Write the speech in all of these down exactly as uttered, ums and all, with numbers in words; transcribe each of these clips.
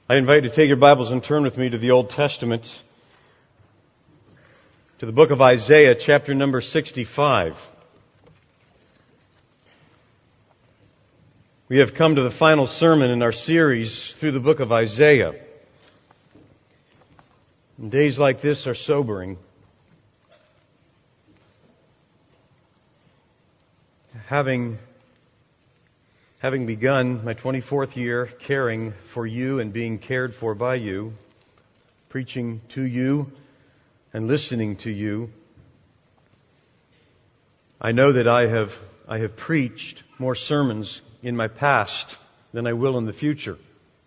I invite you to take your Bibles and turn with me to the Old Testament, to the book of Isaiah, chapter number sixty-five. We have come to the final sermon in our series through the book of Isaiah. And days like this are sobering. Having Having begun my twenty-fourth year caring for you and being cared for by you, preaching to you and listening to you, I know that I have I have preached more sermons in my past than I will in the future.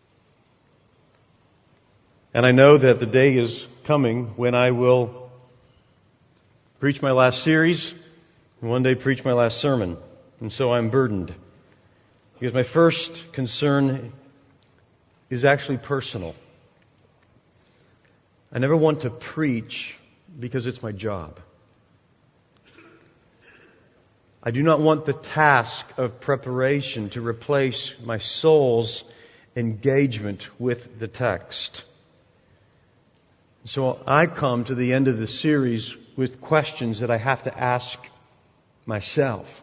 And I know that the day is coming when I will preach my last series and one day preach my last sermon. And so I'm burdened. Because my first concern is actually personal. I never want to preach because it's my job. I do not want the task of preparation to replace my soul's engagement with the text. So I come to the end of the series with questions that I have to ask myself.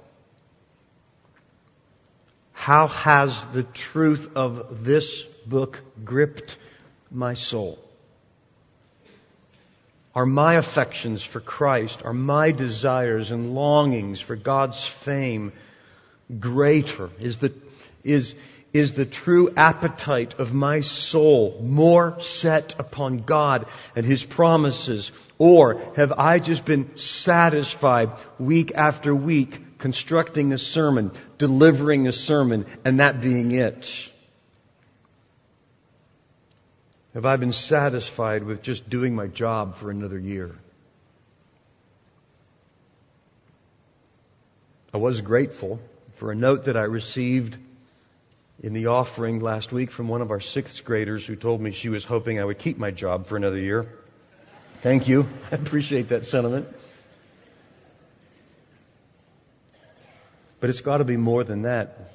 How has the truth of this book gripped my soul? Are my affections for Christ, are my desires and longings for God's fame greater? Is the, is, is the true appetite of my soul more set upon God and His promises? Or have I just been satisfied week after week constructing a sermon, delivering a sermon, and that being it? Have I been satisfied with just doing my job for another year? I was grateful for a note that I received in the offering last week from one of our sixth graders who told me she was hoping I would keep my job for another year. Thank you. I appreciate that sentiment. But it's got to be more than that.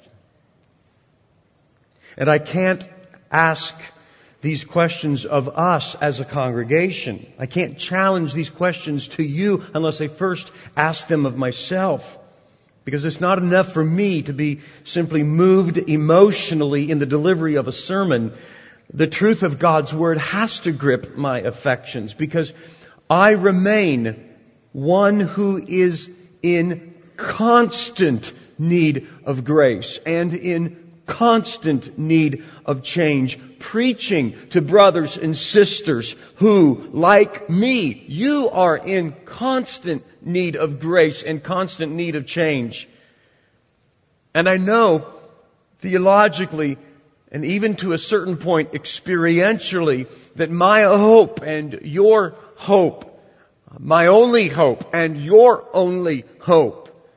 And I can't ask these questions of us as a congregation. I can't challenge these questions to you unless I first ask them of myself. Because it's not enough for me to be simply moved emotionally in the delivery of a sermon. The truth of God's Word has to grip my affections, because I remain one who is in constant need of grace and in constant need of change, preaching to brothers and sisters who, like me, you are in constant need of grace and constant need of change. And I know theologically and even to a certain point experientially that my hope and your hope, my only hope and your only hope,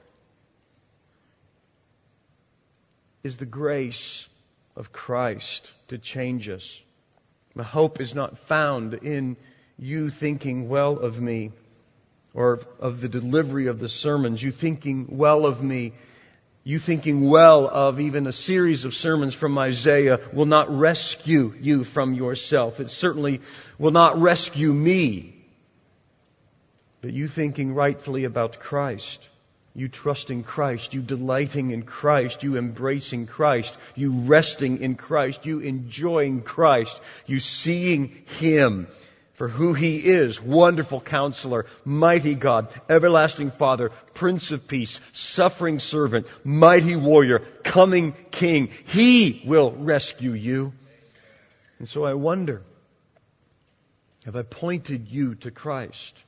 is the grace of Christ to change us. My hope is not found in you thinking well of me or of the delivery of the sermons, you thinking well of me, you thinking well of even a series of sermons from Isaiah will not rescue you from yourself. It certainly will not rescue me. But you thinking rightfully about Christ, you trusting Christ, you delighting in Christ, you embracing Christ, you resting in Christ, you enjoying Christ, you seeing Him for who He is, wonderful Counselor, mighty God, everlasting Father, Prince of Peace, suffering servant, mighty warrior, coming King. He will rescue you. And so I wonder, have I pointed you to Christ?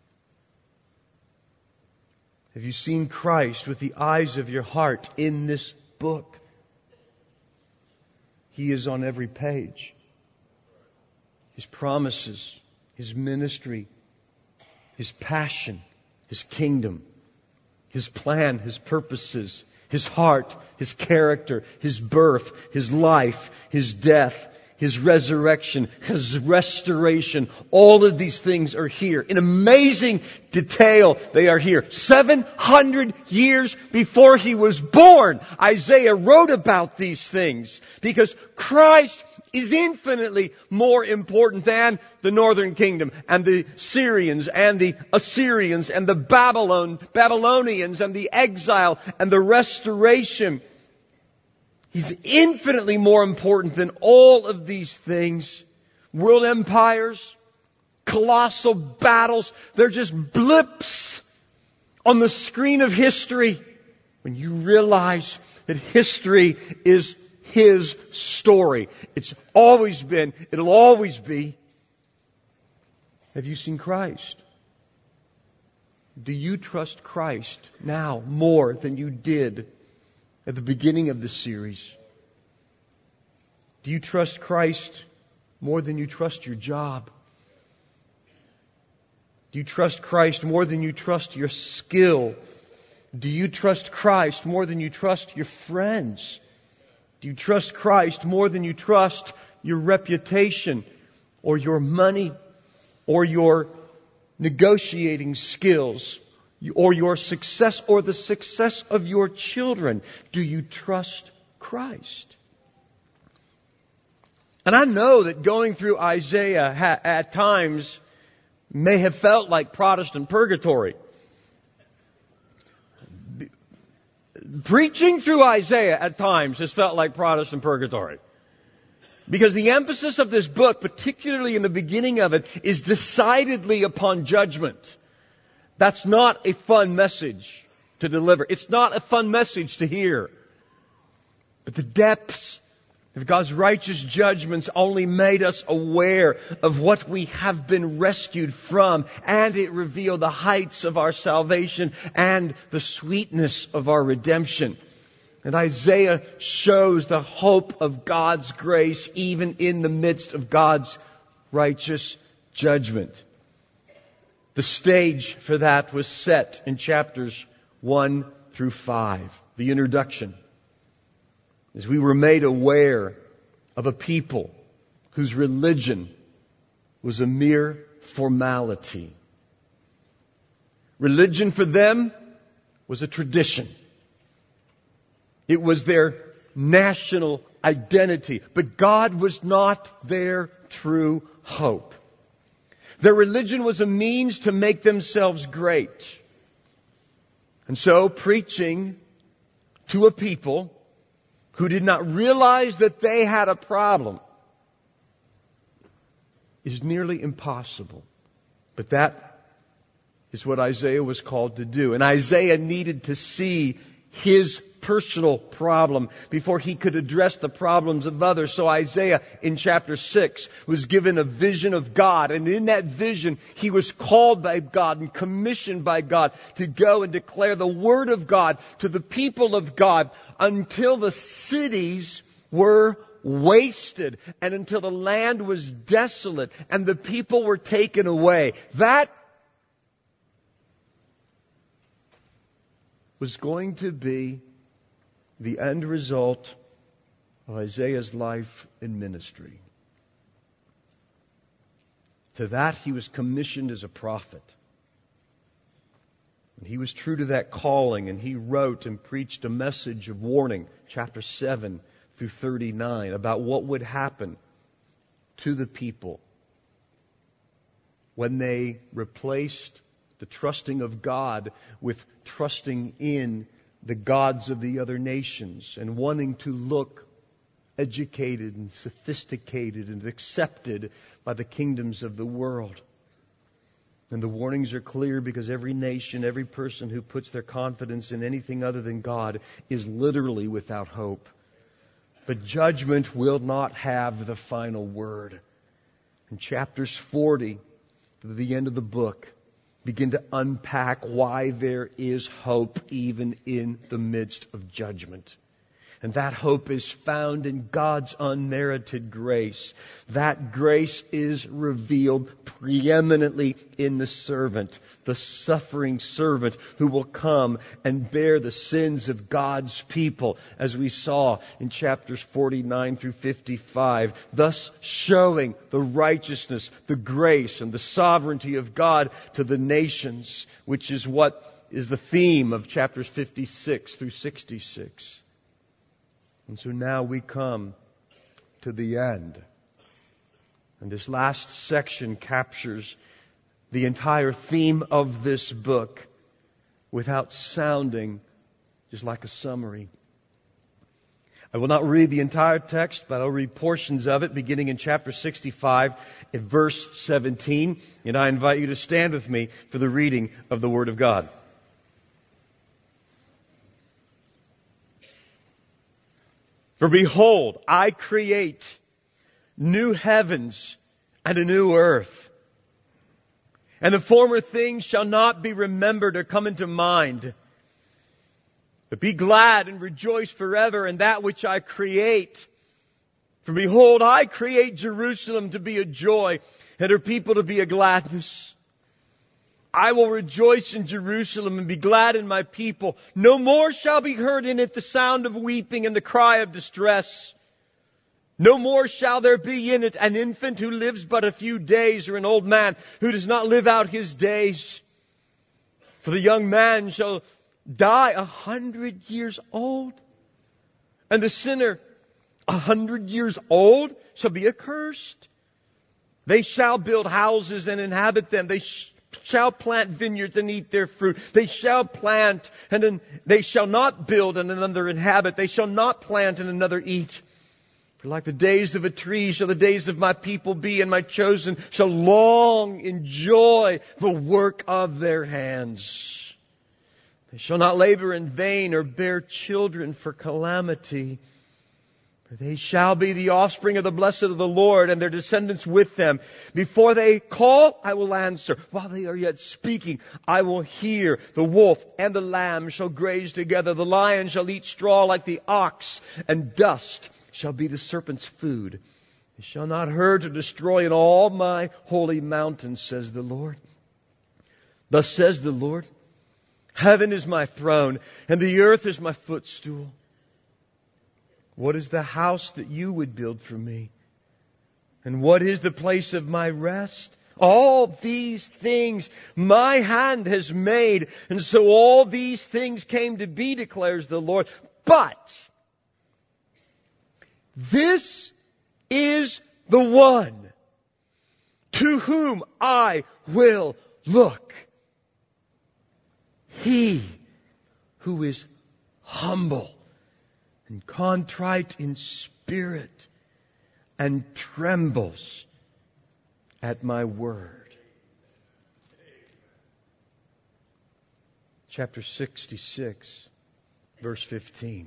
Have you seen Christ with the eyes of your heart in this book? He is on every page. His promises, His ministry, His passion, His kingdom, His plan, His purposes, His heart, His character, His birth, His life, His death, His resurrection, His restoration. All of these things are here. In amazing detail, they are here. seven hundred years before He was born, Isaiah wrote about these things. Because Christ is infinitely more important than the northern kingdom and the Syrians and the Assyrians and the Babylon, Babylonians and the exile and the restoration. He's infinitely more important than all of these things. World empires, colossal battles, they're just blips on the screen of history when you realize that history is His story. It's always been, it'll always be. Have you seen Christ? Do you trust Christ now more than you did at the beginning of the series? Do you trust Christ more than you trust your job? Do you trust Christ more than you trust your skill? Do you trust Christ more than you trust your friends? Do you trust Christ more than you trust your reputation or your money or your negotiating skills or your success or the success of your children? Do you trust Christ? And I know that going through Isaiah ha- at times may have felt like Protestant purgatory. Preaching through Isaiah at times has felt like Protestant purgatory. Because the emphasis of this book, particularly in the beginning of it, is decidedly upon judgment. That's not a fun message to deliver. It's not a fun message to hear. But the depths of God's righteous judgments only made us aware of what we have been rescued from, and it revealed the heights of our salvation and the sweetness of our redemption. And Isaiah shows the hope of God's grace even in the midst of God's righteous judgment. The stage for that was set in chapters one through five, the introduction. As we were made aware of a people whose religion was a mere formality. Religion for them was a tradition. It was their national identity. But God was not their true hope. Their religion was a means to make themselves great. And so, preaching to a people who did not realize that they had a problem is nearly impossible. But that is what Isaiah was called to do. And Isaiah needed to see his personal problem before he could address the problems of others. So Isaiah in chapter six was given a vision of God. And in that vision, he was called by God and commissioned by God to go and declare the word of God to the people of God until the cities were wasted and until the land was desolate and the people were taken away. That was going to be the end result of Isaiah's life and ministry. To that he was commissioned as a prophet. And he was true to that calling, and he wrote and preached a message of warning, chapter seven through thirty-nine, about what would happen to the people when they replaced the trusting of God with trusting in the gods of the other nations and wanting to look educated and sophisticated and accepted by the kingdoms of the world. And the warnings are clear because every nation, every person who puts their confidence in anything other than God is literally without hope. But judgment will not have the final word. In chapters forty, to the end of the book, begin to unpack why there is hope even in the midst of judgment. And that hope is found in God's unmerited grace. That grace is revealed preeminently in the servant, the suffering servant who will come and bear the sins of God's people, as we saw in chapters forty-nine through fifty-five, thus showing the righteousness, the grace, and the sovereignty of God to the nations, which is what is the theme of chapters fifty-six through sixty-six. And so now we come to the end. And this last section captures the entire theme of this book without sounding just like a summary. I will not read the entire text, but I'll read portions of it beginning in chapter sixty-five in verse seventeen. And I invite you to stand with me for the reading of the Word of God. For behold, I create new heavens and a new earth. And the former things shall not be remembered or come into mind. But be glad and rejoice forever in that which I create. For behold, I create Jerusalem to be a joy and her people to be a gladness. I will rejoice in Jerusalem and be glad in my people. No more shall be heard in it the sound of weeping and the cry of distress. No more shall there be in it an infant who lives but a few days, or an old man who does not live out his days. For the young man shall die a hundred years old, and the sinner a hundred years old shall be accursed. They shall build houses and inhabit them. They sh- shall plant vineyards and eat their fruit. They shall plant and then they shall not build and another inhabit. They shall not plant and another eat. For like the days of a tree shall the days of my people be, and my chosen shall long enjoy the work of their hands. They shall not labor in vain or bear children for calamity. They shall be the offspring of the blessed of the Lord, and their descendants with them. Before they call, I will answer. While they are yet speaking, I will hear. The wolf and the lamb shall graze together. The lion shall eat straw like the ox, and dust shall be the serpent's food. They shall not hurt or destroy in all my holy mountains, says the Lord. Thus says the Lord, heaven is my throne, and the earth is my footstool. What is the house that you would build for me? And what is the place of my rest? All these things my hand has made. And so all these things came to be, declares the Lord. But this is the one to whom I will look. He who is humble and contrite in spirit, and trembles at my word. Chapter sixty-six, verse fifteen.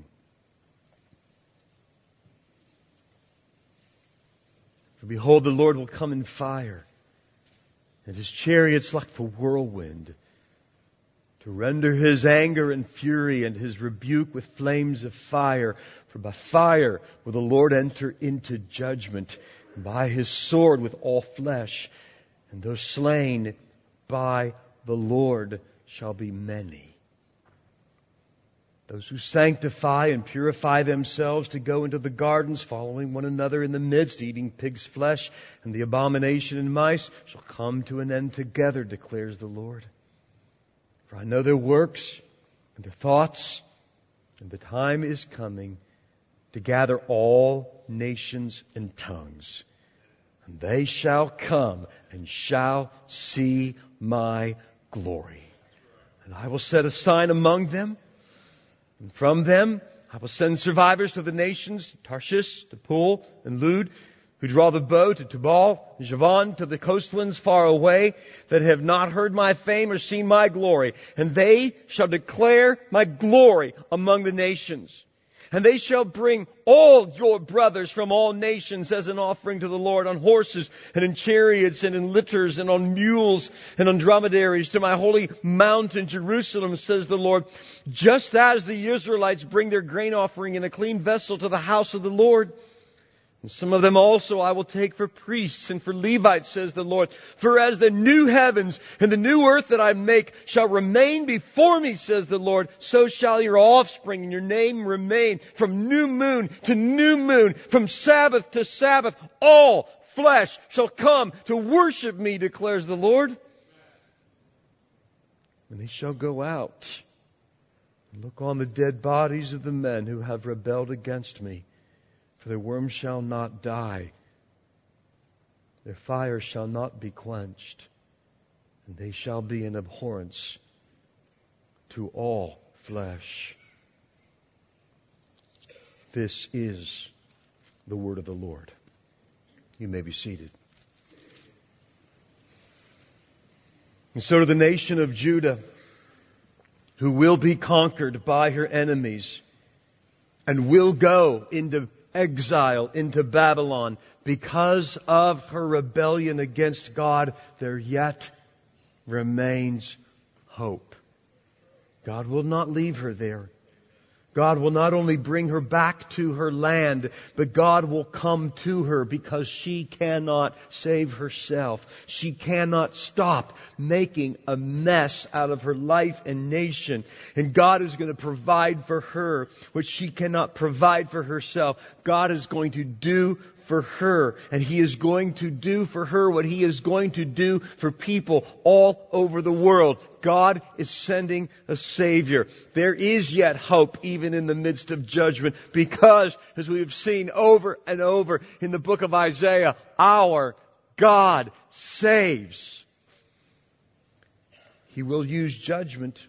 For behold, the Lord will come in fire, and His chariots like the whirlwind, to render His anger and fury and His rebuke with flames of fire. For by fire will the Lord enter into judgment, and by His sword with all flesh. And those slain by the Lord shall be many. Those who sanctify and purify themselves to go into the gardens, following one another in the midst, eating pig's flesh and the abomination and mice, shall come to an end together, declares the Lord. For I know their works and their thoughts, and the time is coming to gather all nations and tongues. And they shall come and shall see my glory. And I will set a sign among them, and from them I will send survivors to the nations, to Tarshish, to Pul, and Lud, who draw the bow, to Tubal and Javan, to the coastlands far away, that have not heard my fame or seen my glory. And they shall declare my glory among the nations. And they shall bring all your brothers from all nations as an offering to the Lord on horses and in chariots and in litters and on mules and on dromedaries to my holy mountain Jerusalem, says the Lord, just as the Israelites bring their grain offering in a clean vessel to the house of the Lord. And some of them also I will take for priests and for Levites, says the Lord. For as the new heavens and the new earth that I make shall remain before me, says the Lord, so shall your offspring and your name remain. From new moon to new moon, from Sabbath to Sabbath, all flesh shall come to worship me, declares the Lord. And they shall go out and look on the dead bodies of the men who have rebelled against me. For their worm shall not die, their fire shall not be quenched, and they shall be an abhorrence to all flesh. This is the word of the Lord. You may be seated. And so to the nation of Judah, who will be conquered by her enemies and will go into exile into Babylon because of her rebellion against God, there yet remains hope. God will not leave her there. God will not only bring her back to her land, but God will come to her because she cannot save herself. She cannot stop making a mess out of her life and nation. And God is going to provide for her what she cannot provide for herself. God is going to do for her. And He is going to do for her what He is going to do for people all over the world. God is sending a Savior. There is yet hope even in the midst of judgment because, as we have seen over and over in the book of Isaiah, our God saves. He will use judgment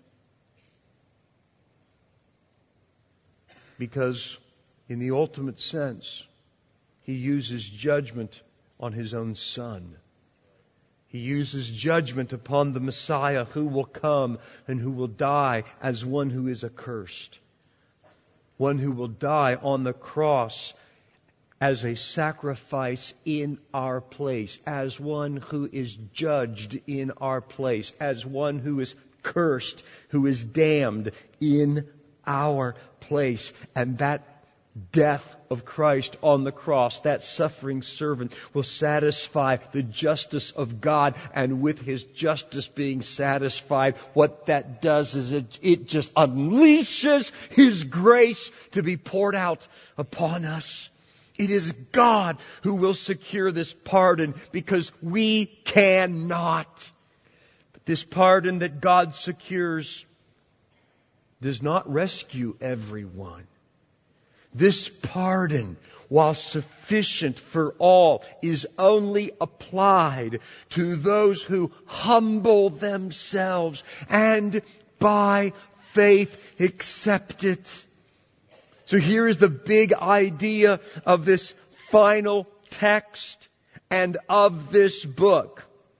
because in the ultimate sense, He uses judgment on His own Son. He uses judgment upon the Messiah who will come and who will die as one who is accursed. One who will die on the cross as a sacrifice in our place, as one who is judged in our place, as one who is cursed, who is damned in our place. And that death of Christ on the cross, that suffering servant, will satisfy the justice of God. And with His justice being satisfied, what that does is it, it just unleashes His grace to be poured out upon us. It is God who will secure this pardon because we cannot. But this pardon that God secures does not rescue everyone. This pardon, while sufficient for all, is only applied to those who humble themselves and by faith accept it. So here is the big idea of this final text and of this book.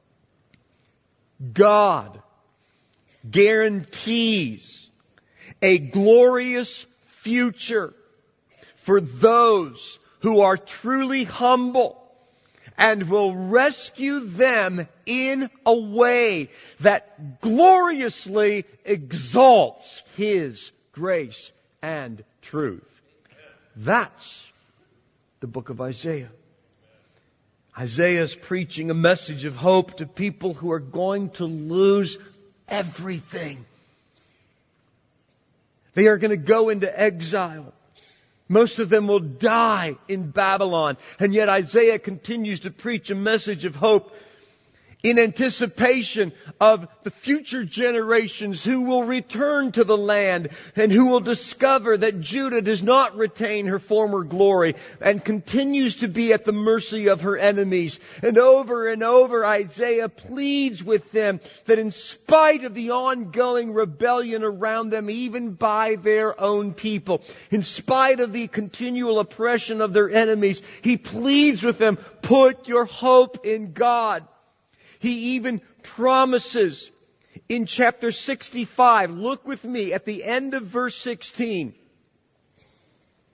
God guarantees a glorious future for those who are truly humble and will rescue them in a way that gloriously exalts His grace and truth. That's the book of Isaiah. Isaiah is preaching a message of hope to people who are going to lose everything. They are going to go into exile. Most of them will die in Babylon. And yet Isaiah continues to preach a message of hope in anticipation of the future generations who will return to the land and who will discover that Judah does not retain her former glory and continues to be at the mercy of her enemies. And over and over Isaiah pleads with them that in spite of the ongoing rebellion around them, even by their own people, in spite of the continual oppression of their enemies, he pleads with them, put your hope in God. He even promises in chapter sixty-five, look with me at the end of verse sixteen.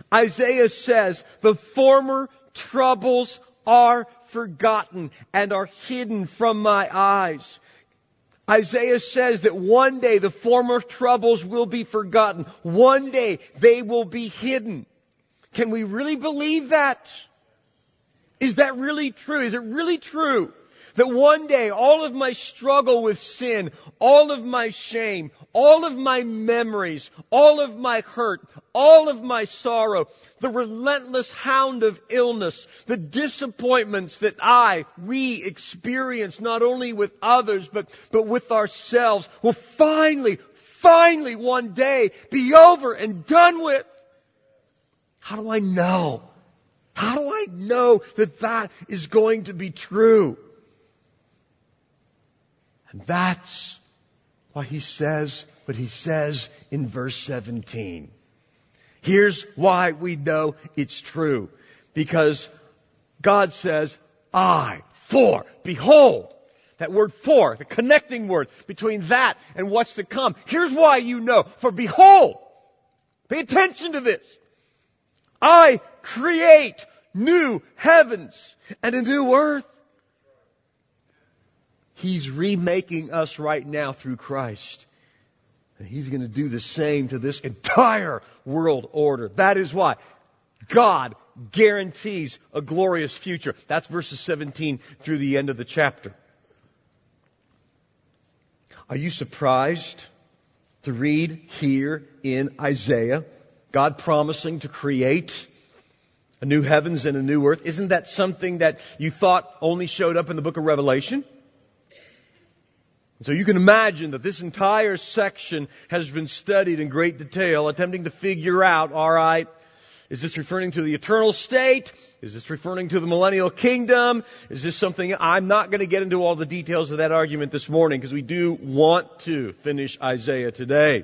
Isaiah says, the former troubles are forgotten and are hidden from my eyes. Isaiah says that one day the former troubles will be forgotten. One day they will be hidden. Can we really believe that? Is that really true? Is it really true that one day all of my struggle with sin, all of my shame, all of my memories, all of my hurt, all of my sorrow, the relentless hound of illness, the disappointments that I, we experience not only with others, but, but with ourselves, will finally, finally one day be over and done with? How do I know? How do I know that that is going to be true? And that's why he says what he says in verse seventeen. Here's why we know it's true. Because God says, I, for, behold. That word for, the connecting word between that and what's to come. Here's why you know. For behold, pay attention to this. I create new heavens and a new earth. He's remaking us right now through Christ. And He's going to do the same to this entire world order. That is why God guarantees a glorious future. That's verses seventeen through the end of the chapter. Are you surprised to read here in Isaiah, God promising to create a new heavens and a new earth? Isn't that something that you thought only showed up in the book of Revelation? So you can imagine that this entire section has been studied in great detail, attempting to figure out, all right, is this referring to the eternal state? Is this referring to the millennial kingdom? Is this something? I'm not going to get into all the details of that argument this morning because we do want to finish Isaiah today.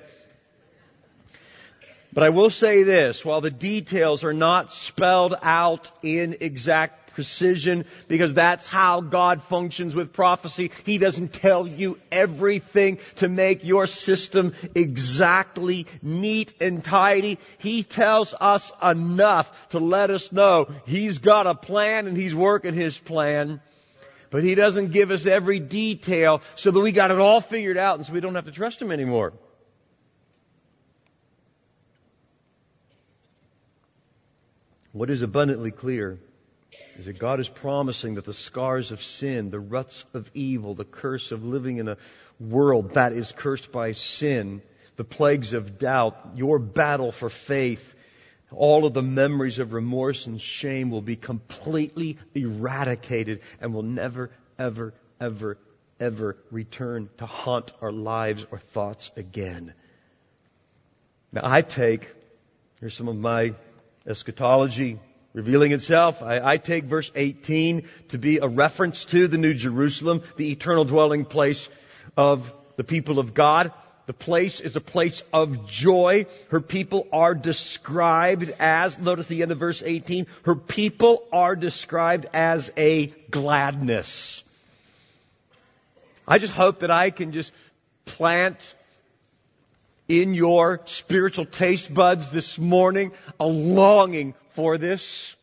But I will say this, while the details are not spelled out in exact precision, because that's how God functions with prophecy, He doesn't tell you everything to make your system exactly neat and tidy. He tells us enough to let us know He's got a plan and He's working His plan. But He doesn't give us every detail so that we got it all figured out and so we don't have to trust Him anymore. What is abundantly clear is that God is promising that the scars of sin, the ruts of evil, the curse of living in a world that is cursed by sin, the plagues of doubt, your battle for faith, all of the memories of remorse and shame will be completely eradicated and will never, ever, ever, ever return to haunt our lives or thoughts again. Now I take, here's some of my eschatology revealing itself. I, I take verse eighteen to be a reference to the New Jerusalem, the eternal dwelling place of the people of God. The place is a place of joy. Her people are described as, notice the end of verse eighteen, her people are described as a gladness. I just hope that I can just plant in your spiritual taste buds this morning a longing for this.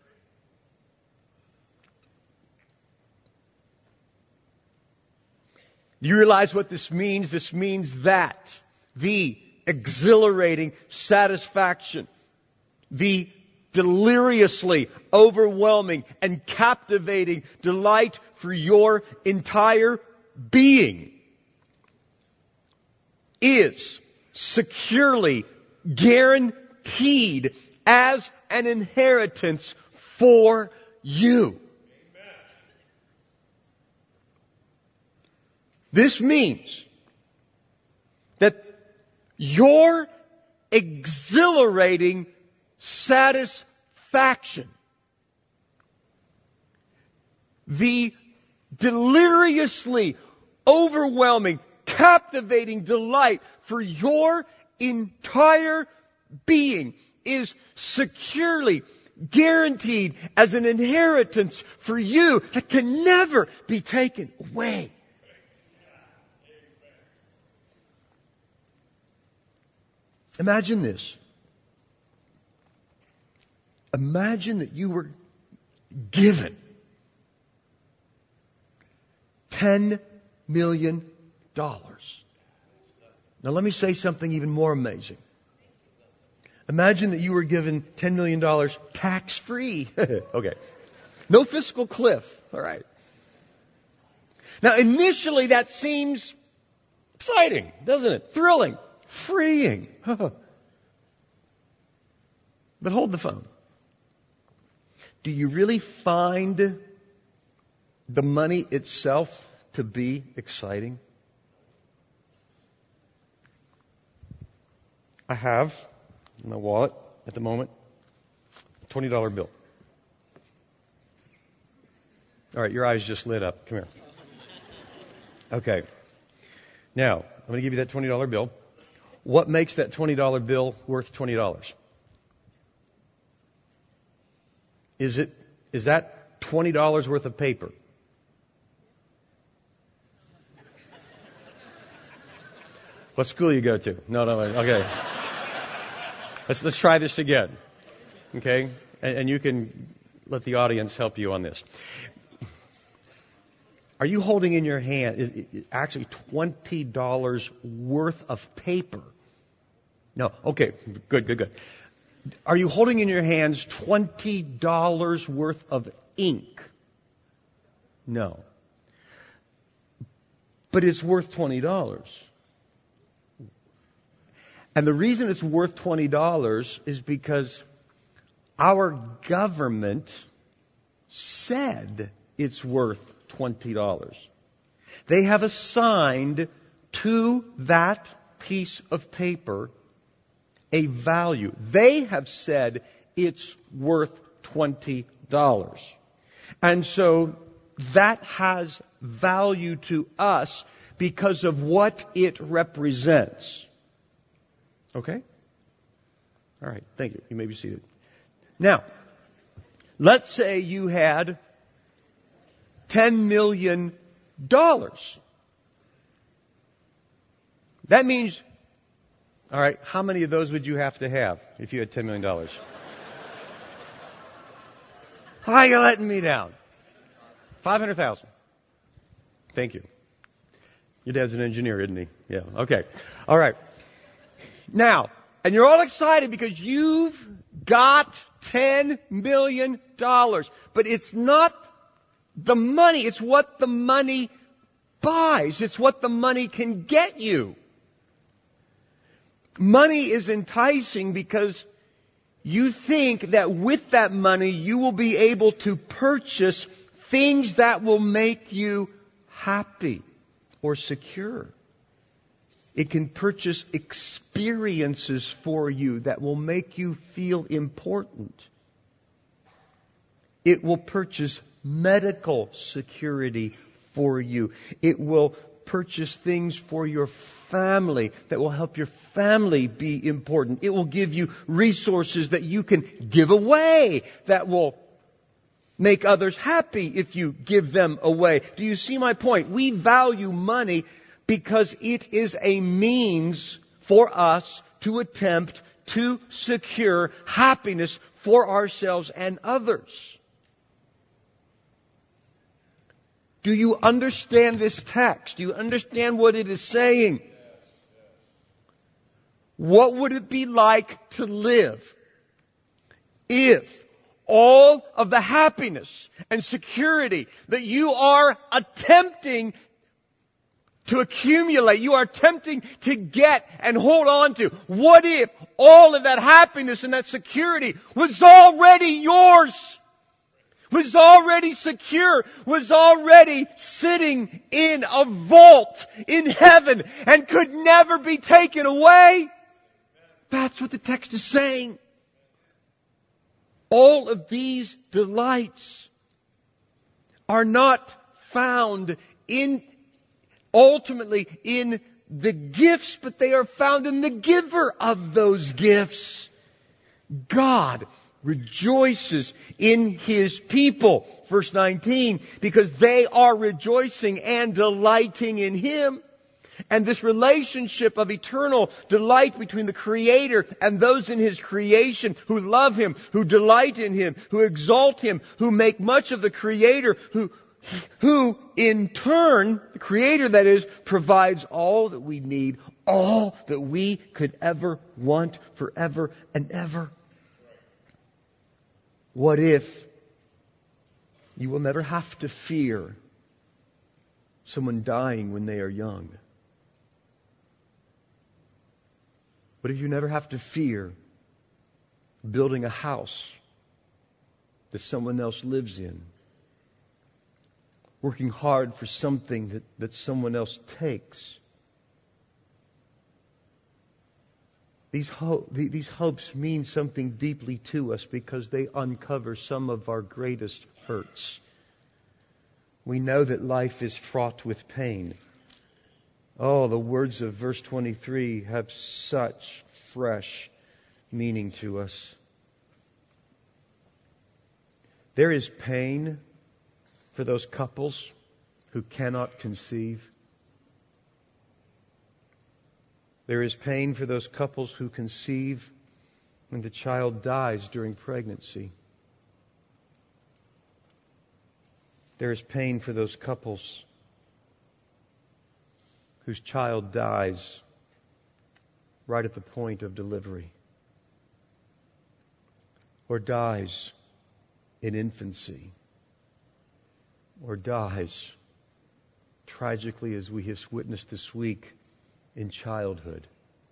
Do you realize what this means? This means that the exhilarating satisfaction, the deliriously overwhelming and captivating delight for your entire being is securely guaranteed as an inheritance for you. Amen. This means that your exhilarating satisfaction, the deliriously overwhelming, captivating delight for your entire being is securely guaranteed as an inheritance for you that can never be taken away. Imagine this. Imagine that you were given ten million dollars. Now let me say something even more amazing. Imagine that you were given ten million dollars tax-free. Okay. No fiscal cliff. All right. Now initially that seems exciting, doesn't it? Thrilling. Freeing. But hold the phone. Do you really find the money itself to be exciting? I have in my wallet at the moment a twenty dollar bill. All right, your eyes just lit up. Come here. Okay. Now, I'm going to give you that twenty dollar bill. What makes that twenty dollar bill worth twenty dollars? Is it, is that twenty dollars worth of paper? What school you go to? No, no, okay. Let's, let's try this again. Okay? And, and you can let the audience help you on this. Are you holding in your hand is, is actually twenty dollars worth of paper? No. Okay. Good, good, good. Are you holding in your hands twenty dollars worth of ink? No. But it's worth twenty dollars. And the reason it's worth twenty dollars is because our government said it's worth twenty dollars. They have assigned to that piece of paper a value. They have said it's worth twenty dollars. And so that has value to us because of what it represents. Okay? All right. Thank you. You may be seated. Now, let's say you had ten million dollars. That means, all right, how many of those would you have to have if you had ten million dollars? How are you letting me down? five hundred thousand. Thank you. Your dad's an engineer, isn't he? Yeah. Okay. All right. Now, and you're all excited because you've got ten million dollars. But it's not the money. It's what the money buys. It's what the money can get you. Money is enticing because you think that with that money you will be able to purchase things that will make you happy or secure. It can purchase experiences for you that will make you feel important. It will purchase medical security for you. It will purchase things for your family that will help your family be important. It will give you resources that you can give away that will make others happy if you give them away. Do you see my point? We value money because it is a means for us to attempt to secure happiness for ourselves and others. Do you understand this text? Do you understand what it is saying? What would it be like to live if all of the happiness and security that you are attempting to accumulate, you are attempting to get and hold on to, what if all of that happiness and that security was already yours? Was already secure, was already sitting in a vault in heaven and could never be taken away? That's what the text is saying. All of these delights are not found in, ultimately in the gifts, but they are found in the giver of those gifts. God rejoices in His people. Verse nineteen, because they are rejoicing and delighting in Him. And this relationship of eternal delight between the Creator and those in His creation who love Him, who delight in Him, who exalt Him, who make much of the Creator, who, who in turn, the Creator that is, provides all that we need, all that we could ever want forever and ever. What if you will never have to fear someone dying when they are young? What if you never have to fear building a house that someone else lives in? Working hard for something that, that someone else takes? These, ho- these hopes mean something deeply to us because they uncover some of our greatest hurts. We know that life is fraught with pain. Oh, the words of verse twenty-three have such fresh meaning to us. There is pain for those couples who cannot conceive. There is pain for those couples who conceive when the child dies during pregnancy. There is pain for those couples whose child dies right at the point of delivery, or dies in infancy, or dies tragically, as we have witnessed this week, in childhood,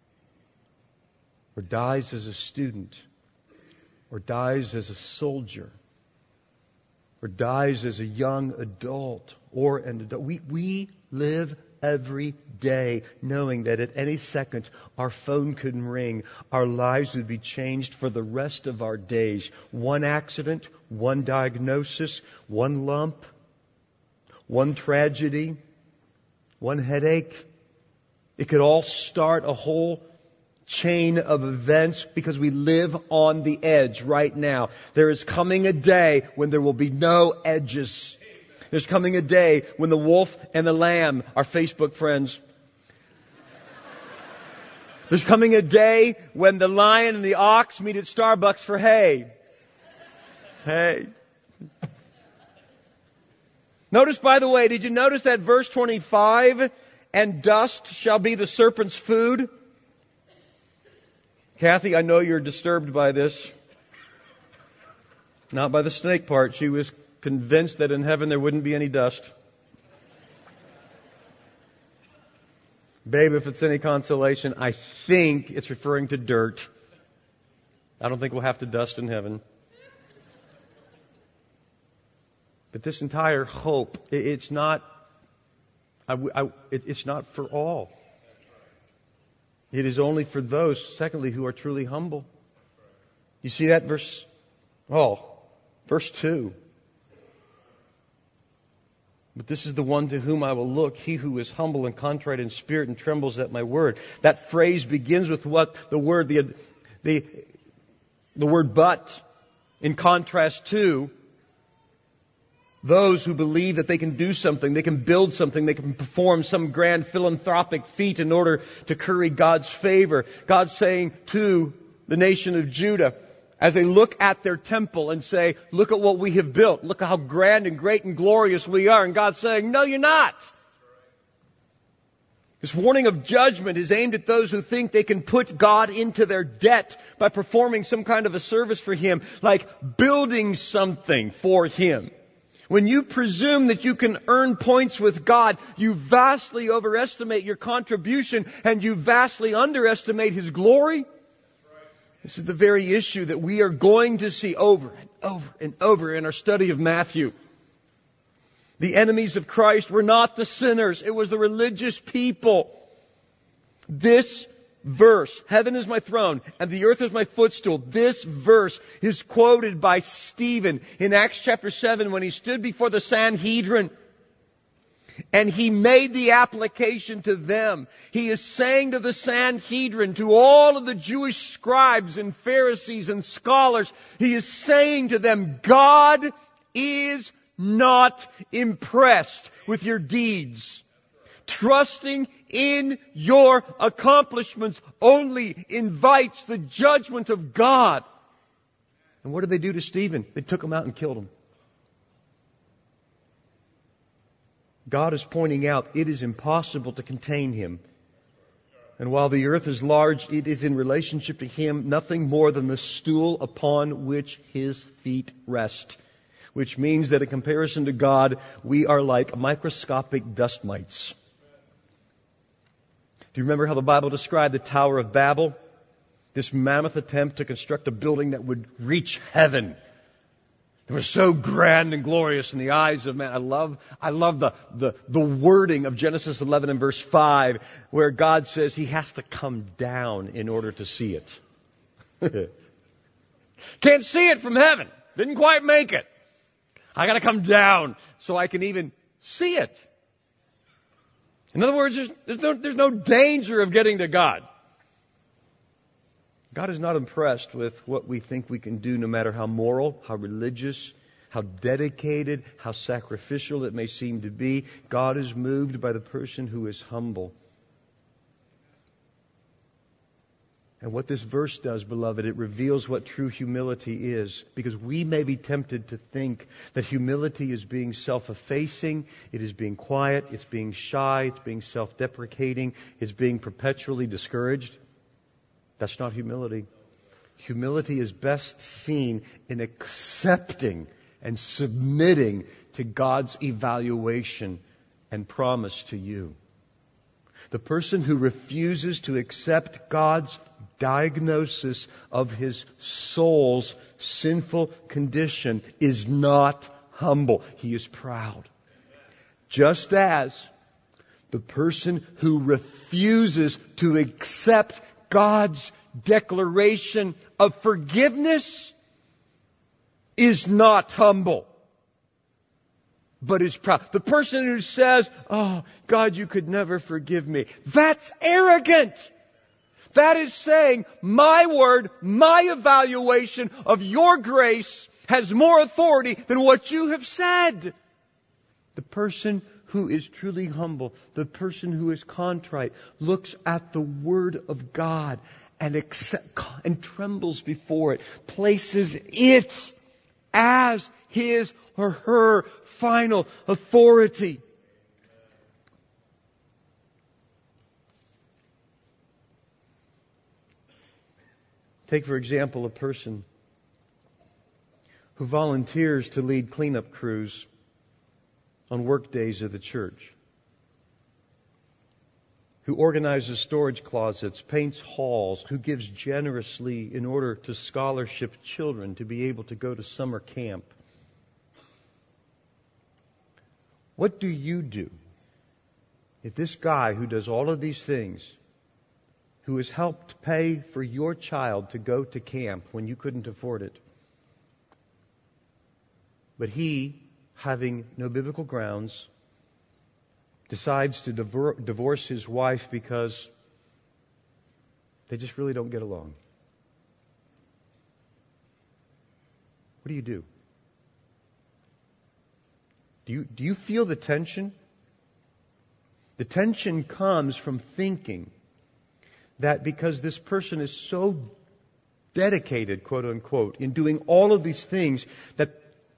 or dies as a student, or dies as a soldier, or dies as a young adult, or an adult. We, we live every day knowing that at any second our phone could ring, our lives would be changed for the rest of our days. One accident, one diagnosis, one lump, one tragedy, one headache. It could all start a whole chain of events because we live on the edge right now. There is coming a day when there will be no edges. There's coming a day when the wolf and the lamb are Facebook friends. There's coming a day when the lion and the ox meet at Starbucks for hay. Hey. Notice, by the way, did you notice that verse twenty-five, and dust shall be the serpent's food? Kathy, I know you're disturbed by this. Not by the snake part. She was convinced that in heaven there wouldn't be any dust. Babe, if it's any consolation, I think it's referring to dirt. I don't think we'll have to dust in heaven. But this entire hope, it's not, I, I, it's not for all. It is only for those, secondly, who are truly humble. You see that verse? Oh, verse two. But this is the one to whom I will look, he who is humble and contrite in spirit and trembles at my word. That phrase begins with what the word, the, the, the word but, in contrast to those who believe that they can do something, they can build something, they can perform some grand philanthropic feat in order to curry God's favor. God's saying to the nation of Judah, as they look at their temple and say, look at what we have built. Look at how grand and great and glorious we are. And God's saying, no, you're not. This warning of judgment is aimed at those who think they can put God into their debt by performing some kind of a service for Him, like building something for Him. When you presume that you can earn points with God, you vastly overestimate your contribution and you vastly underestimate His glory. This is the very issue that we are going to see over and over and over in our study of Matthew. The enemies of Christ were not the sinners. It was the religious people. This verse, heaven is my throne and the earth is my footstool. This verse is quoted by Stephen in Acts chapter seven when he stood before the Sanhedrin. And he made the application to them. He is saying to the Sanhedrin, to all of the Jewish scribes and Pharisees and scholars, he is saying to them, God is not impressed with your deeds. Trusting in your accomplishments only invites the judgment of God. And what did they do to Stephen? They took him out and killed him. God is pointing out it is impossible to contain him. And while the earth is large, it is in relationship to him nothing more than the stool upon which his feet rest. Which means that in comparison to God, we are like microscopic dust mites. Do you remember how the Bible described the Tower of Babel? This mammoth attempt to construct a building that would reach heaven. It was so grand and glorious in the eyes of man. I love, I love the, the, the wording of Genesis eleven and verse five, where God says he has to come down in order to see it. Can't see it from heaven. Didn't quite make it. I gotta come down so I can even see it. In other words, there's, there's no, there's no danger of getting to God. God is not impressed with what we think we can do, no matter how moral, how religious, how dedicated, how sacrificial it may seem to be. God is moved by the person who is humble. And what this verse does, beloved, it reveals what true humility is. Because we may be tempted to think that humility is being self-effacing, it is being quiet, it's being shy, it's being self-deprecating, it's being perpetually discouraged. That's not humility. Humility is best seen in accepting and submitting to God's evaluation and promise to you. The person who refuses to accept God's diagnosis of his soul's sinful condition is not humble. He is proud. Just as the person who refuses to accept God's declaration of forgiveness is not humble, but is proud. The person who says, "Oh, God, you could never forgive me," that's arrogant. That is saying, my word, my evaluation of your grace has more authority than what you have said. The person who is truly humble, the person who is contrite, looks at the Word of God and accept, and trembles before it, places it as his or her final authority. Take, for example, a person who volunteers to lead cleanup crews on work days of the church, who organizes storage closets, paints halls, who gives generously in order to scholarship children to be able to go to summer camp. What do you do if this guy who does all of these things, who has helped pay for your child to go to camp when you couldn't afford it, but he, having no biblical grounds, decides to divor- divorce his wife because they just really don't get along? What do you do? Do you, do you feel the tension? The tension comes from thinking that because this person is so dedicated, quote unquote, in doing all of these things, that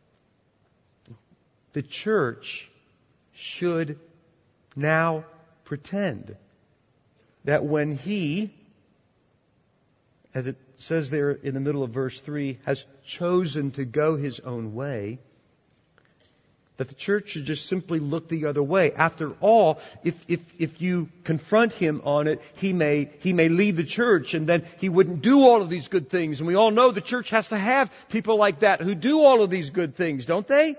the church should now pretend that when he, as it says there in the middle of verse three, has chosen to go his own way, that the church should just simply look the other way. After all, if, if, if you confront him on it, he may, he may leave the church and then he wouldn't do all of these good things. And we all know the church has to have people like that who do all of these good things, don't they?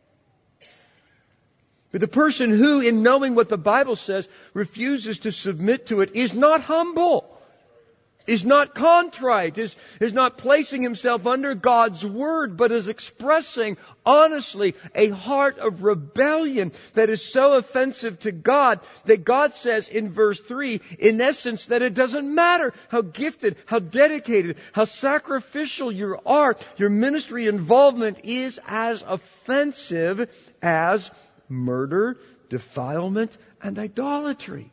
But the person who, in knowing what the Bible says, refuses to submit to it is not humble, is not contrite, is, is not placing himself under God's Word, but is expressing honestly a heart of rebellion that is so offensive to God that God says in verse three, in essence, that it doesn't matter how gifted, how dedicated, how sacrificial you are, your ministry involvement is as offensive as murder, defilement, and idolatry.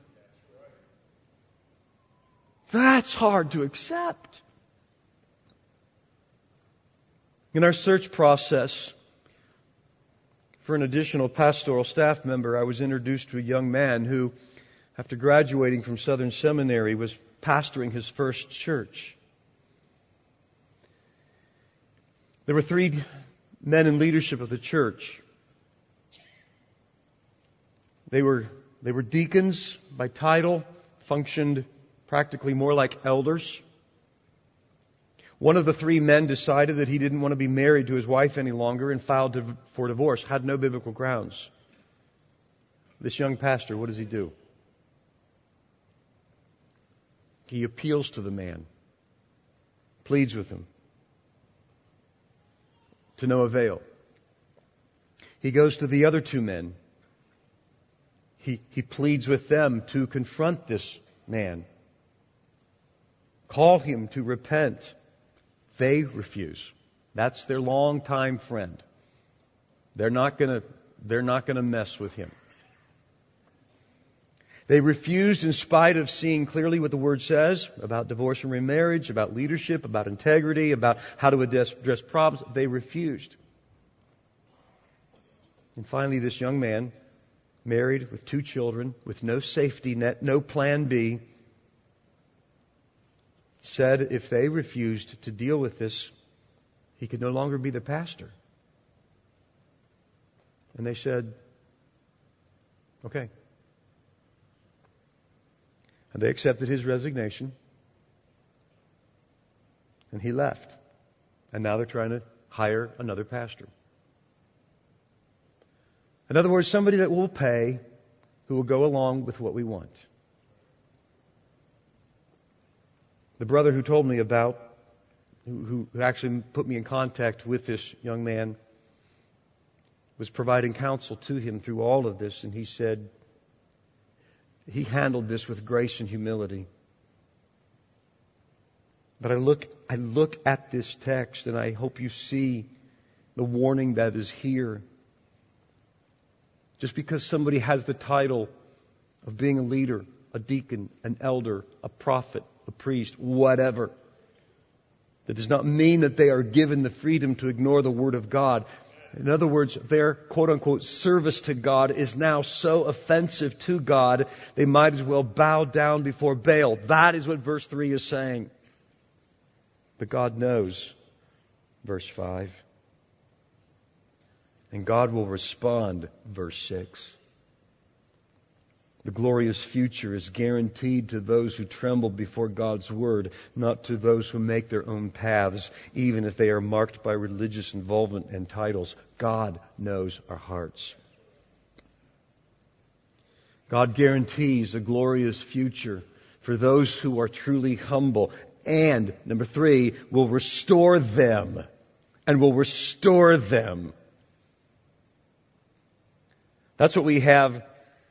That's hard to accept. In our search process for an additional pastoral staff member, I was introduced to a young man who, after graduating from Southern Seminary, was pastoring his first church. There were three men in leadership of the church. They were, they were deacons by title, functioned practically more like elders. One of the three men decided that he didn't want to be married to his wife any longer and filed for divorce, had no biblical grounds. This young pastor, what does he do? He appeals to the man, pleads with him, to no avail. He goes to the other two men. He, he pleads with them to confront this man, call him to repent. They refuse. That's their longtime friend. They're not gonna, they're not gonna mess with him. They refused in spite of seeing clearly what the Word says about divorce and remarriage, about leadership, about integrity, about how to address, address problems. They refused. And finally, this young man, married with two children, with no safety net, no plan B, said if they refused to deal with this, he could no longer be the pastor. And they said, okay. And they accepted his resignation. And he left. And now they're trying to hire another pastor. In other words, somebody that will pay, who will go along with what we want. The brother who told me about, who, who actually put me in contact with this young man, was providing counsel to him through all of this, and he said he handled this with grace and humility. But I look, I look at this text, and I hope you see the warning that is here. Just because somebody has the title of being a leader, a deacon, an elder, a prophet, a priest, whatever, that does not mean that they are given the freedom to ignore the Word of God. In other words, their quote-unquote service to God is now so offensive to God, they might as well bow down before Baal. That is what verse three is saying. But God knows, verse five. And God will respond, verse six. The glorious future is guaranteed to those who tremble before God's Word, not to those who make their own paths, even if they are marked by religious involvement and titles. God knows our hearts. God guarantees a glorious future for those who are truly humble. And, number three, will restore them. And will restore them. That's what we have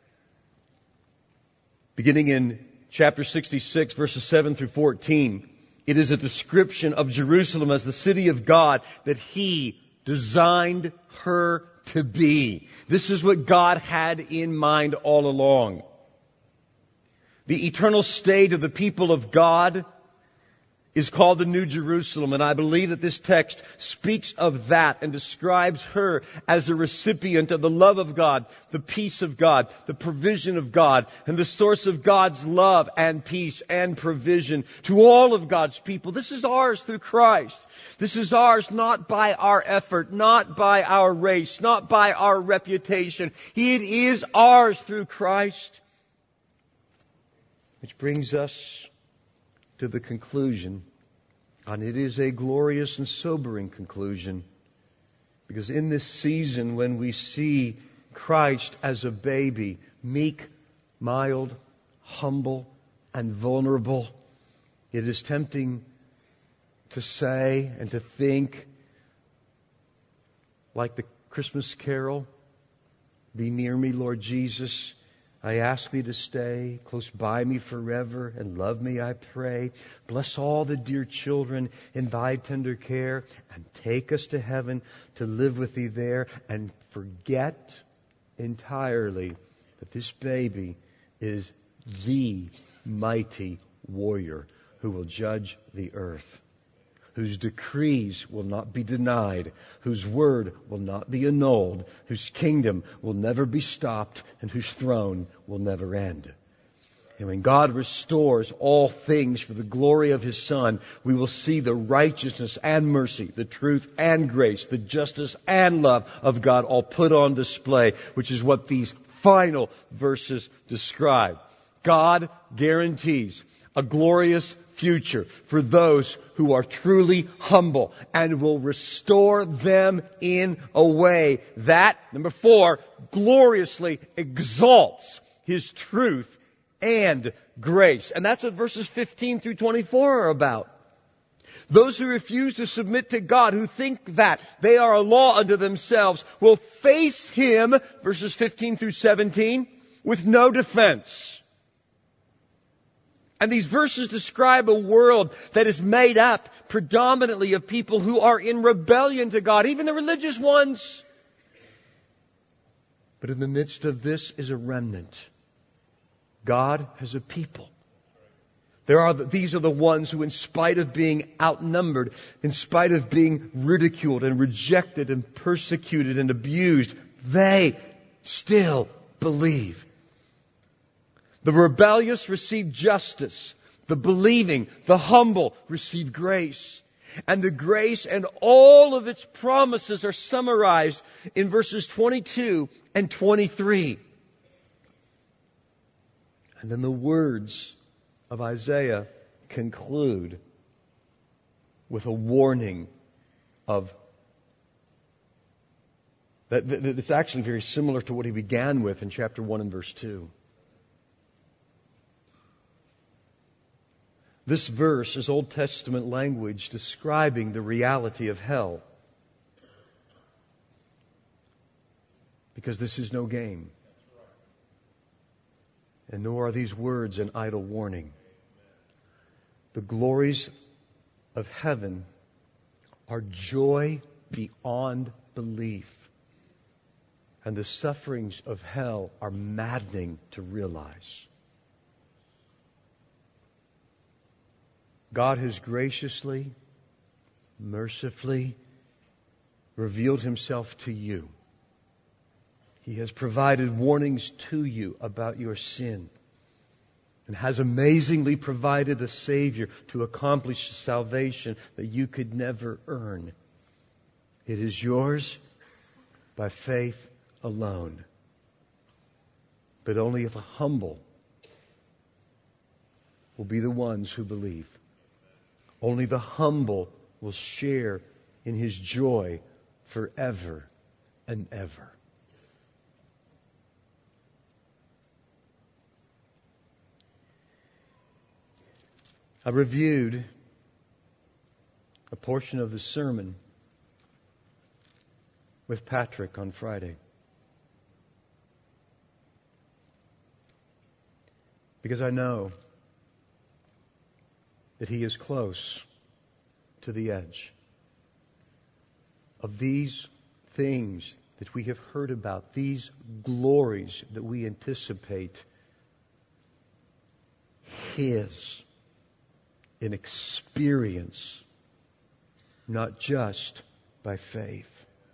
beginning in chapter sixty-six, verses seven through fourteen. It is a description of Jerusalem as the city of God that He designed her to be. This is what God had in mind all along. The eternal state of the people of God is called the New Jerusalem, and I believe that this text speaks of that and describes her as a recipient of the love of God, the peace of God, the provision of God, and the source of God's love and peace and provision to all of God's people. This is ours through Christ. This is ours not by our effort, not by our race, not by our reputation. It is ours through Christ. Which brings us to the conclusion, and it is a glorious and sobering conclusion, because in this season when we see Christ as a baby, meek, mild, humble, and vulnerable, it is tempting to say and to think like the Christmas carol, "Be near me, Lord Jesus. I ask Thee to stay close by me forever and love me, I pray. Bless all the dear children in Thy tender care and take us to heaven to live with Thee there and forget entirely that this baby is the mighty warrior who will judge the earth, whose decrees will not be denied, whose word will not be annulled, whose kingdom will never be stopped, and whose throne will never end. And when God restores all things for the glory of His Son, we will see the righteousness and mercy, the truth and grace, the justice and love of God all put on display, which is what these final verses describe. God guarantees a glorious future for those who are truly humble and will restore them in a way that, number four, gloriously exalts His truth and grace. And that's what verses fifteen through twenty-four are about. Those who refuse to submit to God, who think that they are a law unto themselves, will face Him, verses fifteen through seventeen, with no defense. And these verses describe a world that is made up predominantly of people who are in rebellion to God, even the religious ones. But in the midst of this is a remnant. God has a people. There are the, these are the ones who, in spite of being outnumbered, in spite of being ridiculed and rejected and persecuted and abused, they still believe. The rebellious receive justice. The believing, the humble receive grace. And the grace and all of its promises are summarized in verses twenty-two and twenty-three. And then the words of Isaiah conclude with a warning of that, that it's actually very similar to what he began with in chapter one and verse two. This verse is Old Testament language describing the reality of hell. Because this is no game. And nor are these words an idle warning. The glories of heaven are joy beyond belief. And the sufferings of hell are maddening to realize. God has graciously, mercifully revealed Himself to you. He has provided warnings to you about your sin and has amazingly provided a Savior to accomplish salvation that you could never earn. It is yours by faith alone. But only the humble will be the ones who believe. Only the humble will share in His joy forever and ever. I reviewed a portion of the sermon with Patrick on Friday. Because I know that he is close to the edge of these things that we have heard about, these glories that we anticipate, his in experience, not just by faith.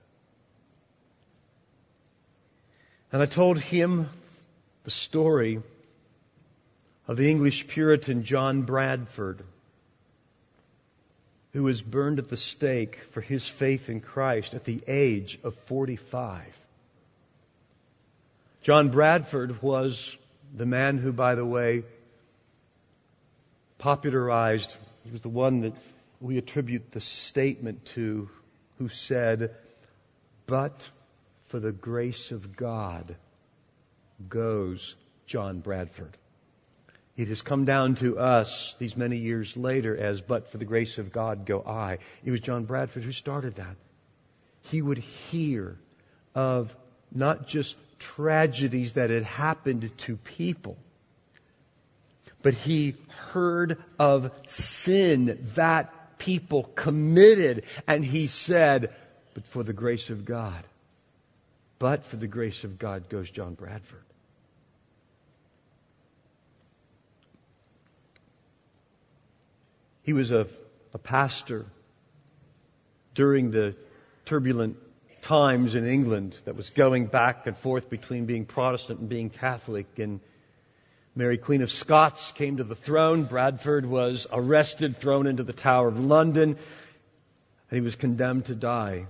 And I told him the story of the English Puritan John Bradford, who was burned at the stake for his faith in Christ at the age of forty-five. John Bradford was the man who, by the way, popularized, he was the one that we attribute the statement to, who said, "But for the grace of God goes John Bradford." It has come down to us these many years later as, "But for the grace of God go I." It was John Bradford who started that. He would hear of not just tragedies that had happened to people, but he heard of sin that people committed, and he said, "But for the grace of God But for the grace of God goes John Bradford. He was a, a pastor during the turbulent times in England that was going back and forth between being Protestant and being Catholic. And Mary, Queen of Scots, came to the throne. Bradford was arrested, thrown into the Tower of London, and he was condemned to die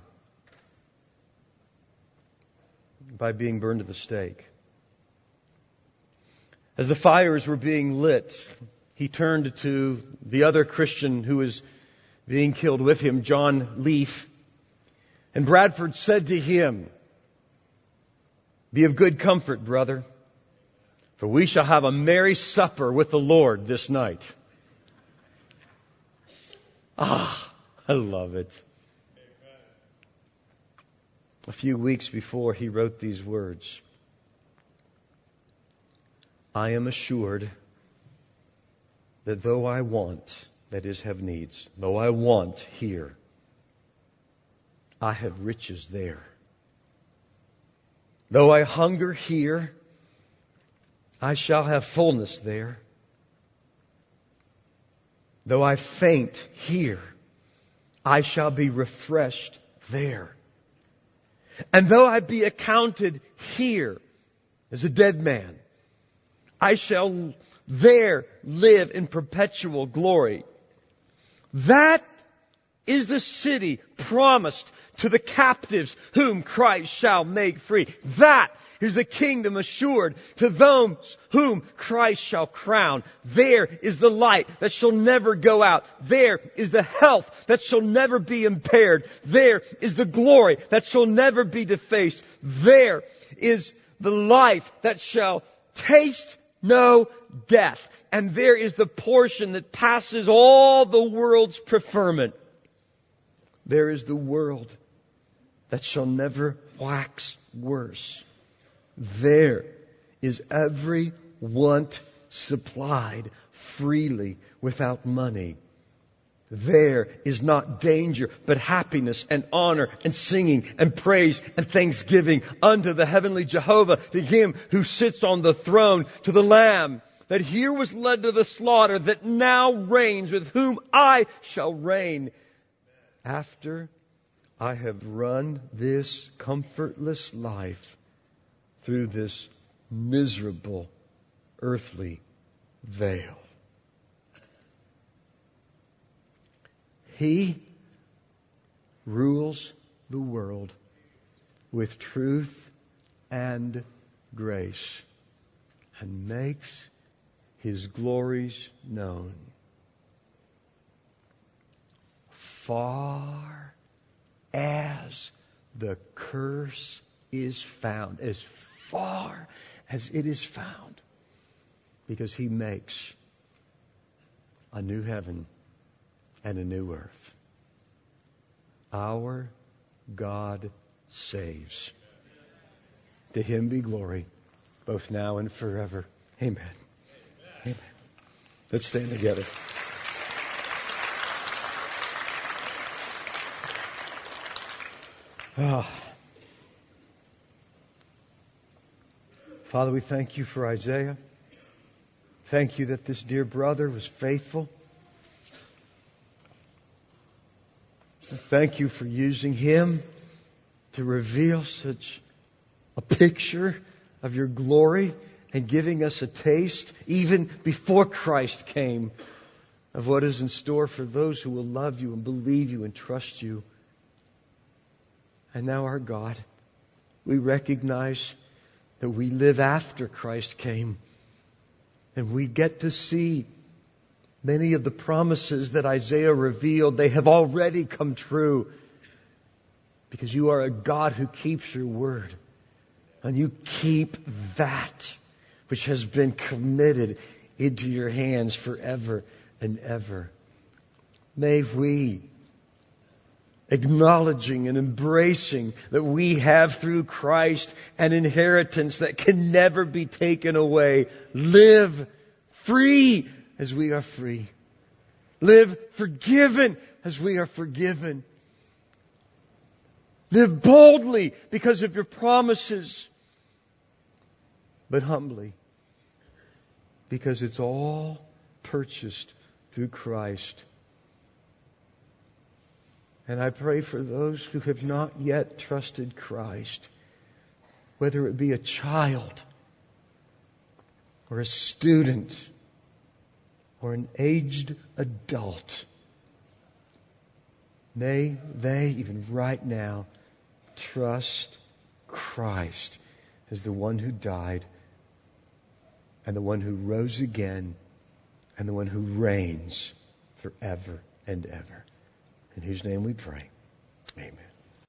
by being burned at the stake. As the fires were being lit, he turned to the other Christian who was being killed with him, John Leaf. And Bradford said to him, "Be of good comfort, brother, for we shall have a merry supper with the Lord this night." Ah, I love it. A few weeks before he wrote these words, "I am assured that though I want, that is, have needs, though I want here, I have riches there. Though I hunger here, I shall have fullness there. Though I faint here, I shall be refreshed there. And though I be accounted here as a dead man, I shall there live in perpetual glory. That is the city promised to the captives whom Christ shall make free. That is the kingdom assured to those whom Christ shall crown. There is the light that shall never go out. There is the health that shall never be impaired. There is the glory that shall never be defaced. There is the life that shall taste no death. And there is the portion that passes all the world's preferment. There is the world that shall never wax worse. There is every want supplied freely without money. There is not danger, but happiness and honor and singing and praise and thanksgiving unto the heavenly Jehovah, to Him who sits on the throne, to the Lamb that here was led to the slaughter, that now reigns, with whom I shall reign after I have run this comfortless life through this miserable earthly veil. He rules the world with truth and grace and makes His glories known. Far as the curse is found, as far as it is found, because He makes a new heaven and a new earth. Our God saves. To Him be glory, both now and forever. Amen. Amen. Let's stand together. Oh. Father, we thank You for Isaiah. Thank You that this dear brother was faithful. Thank You for using him to reveal such a picture of Your glory and giving us a taste, even before Christ came, of what is in store for those who will love You and believe You and trust You. And now, our God, we recognize that we live after Christ came, and we get to see many of the promises that Isaiah revealed. They have already come true, because You are a God who keeps Your word, and You keep that which has been committed into Your hands forever and ever. May we, acknowledging and embracing that we have through Christ an inheritance that can never be taken away, live free as we are free. Live forgiven as we are forgiven. Live boldly because of your promises, but humbly because it's all purchased through Christ. And I pray for those who have not yet trusted Christ, whether it be a child or a student or an aged adult. May they, even right now, trust Christ as the one who died and the one who rose again and the one who reigns forever and ever. In whose name we pray. Amen.